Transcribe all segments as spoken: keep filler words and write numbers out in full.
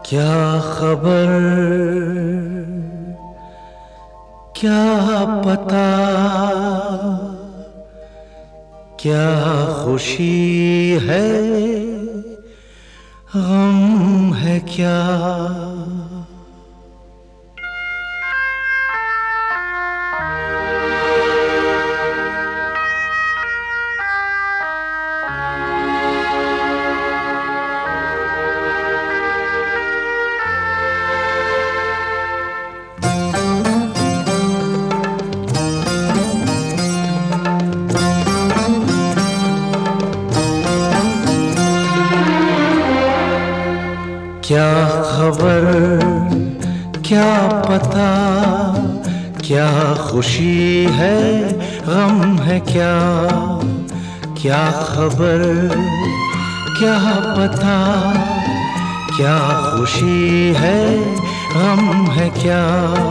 क्या खबर, क्या पता, क्या खुशी है, गम है क्या। क्या खबर, क्या पता, क्या खुशी है, गम है क्या। क्या खबर, क्या पता, क्या खुशी है, गम है क्या।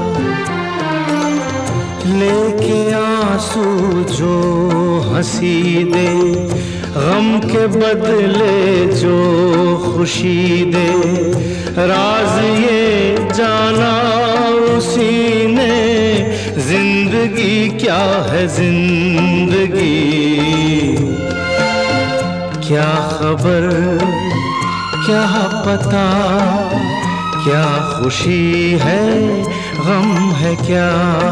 लेके आंसू जो हंसी दे, गम के बदले जो खुशी दे। राज ये जाना उसी ने, जिंदगी क्या है जिंदगी। क्या खबर, क्या पता, क्या खुशी है, गम है क्या।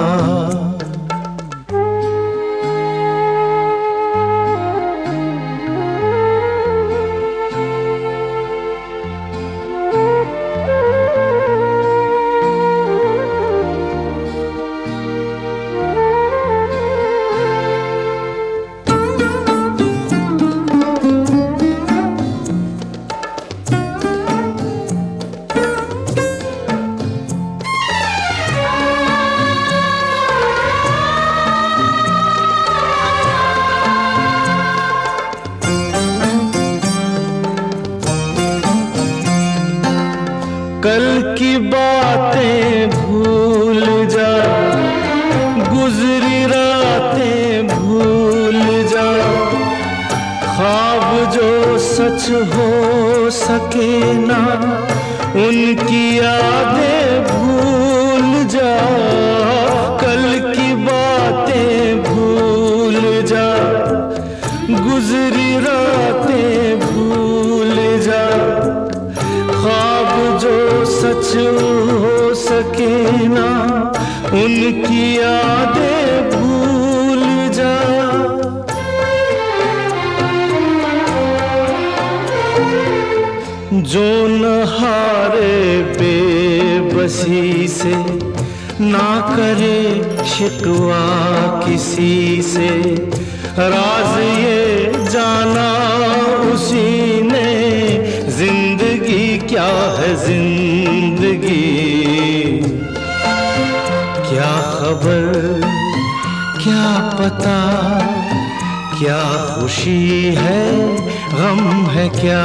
कल की बातें भूल जा, गुजरी रातें भूल जा। ख्वाब जो सच हो सके ना, उनकी यादें भूल जा। कल की बातें भूल जा, गुजरी रातें भूल जा। ख्वाब जो सच हो सके ना, उनकी यादें भूल जा। जो न हारे बेबसी से, ना करे शिकवा किसी से। राज ये जाना उसी ने, जिंदगी क्या है जिंदगी। क्या खबर, क्या पता, क्या खुशी है, गम है क्या।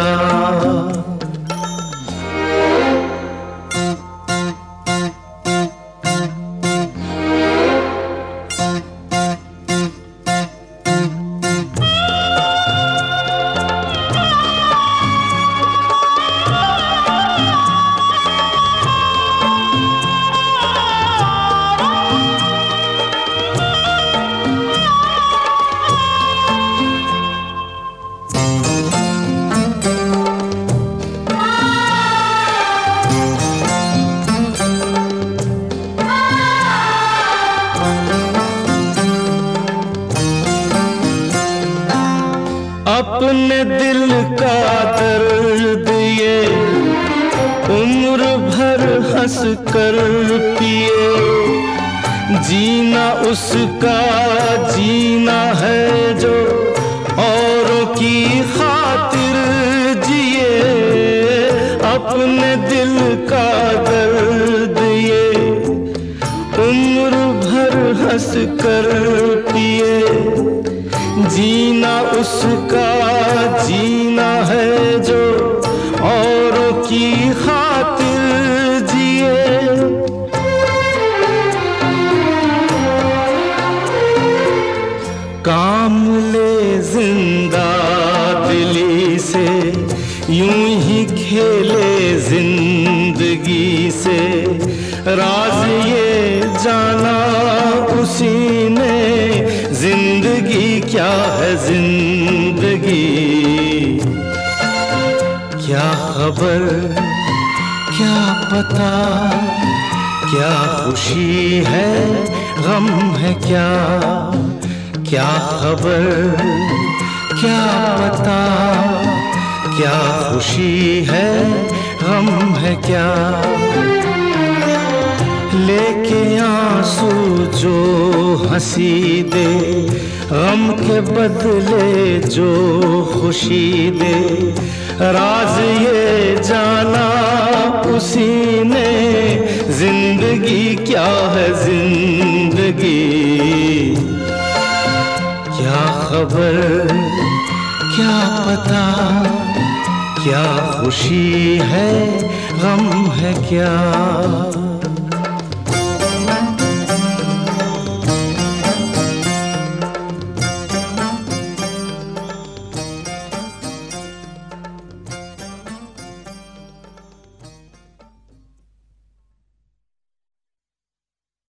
अपने दिल का दर्द ये उम्र भर हंस कर पिए। जीना उसका जीना है जो औरों की खातिर जिए। अपने दिल का दर्द ये उम्र भर हंस कर पिए। जीना उसका जीना है जो औरों की खातिर जिए। काम ले जिंदा दिली से यूं ही खेले जिंदगी। से राज ये जाना उसी ने, जिंदगी क्या है जिंदगी। क्या खबर क्या पता, क्या खुशी है गम है क्या, क्या खबर क्या पता, क्या खुशी है गम है क्या। लेके आंसू जो हंसी दे, गम के बदले जो खुशी दे, राज ये जाना उसी ने, जिंदगी क्या है जिंदगी। क्या खबर क्या पता, क्या खुशी है गम है क्या।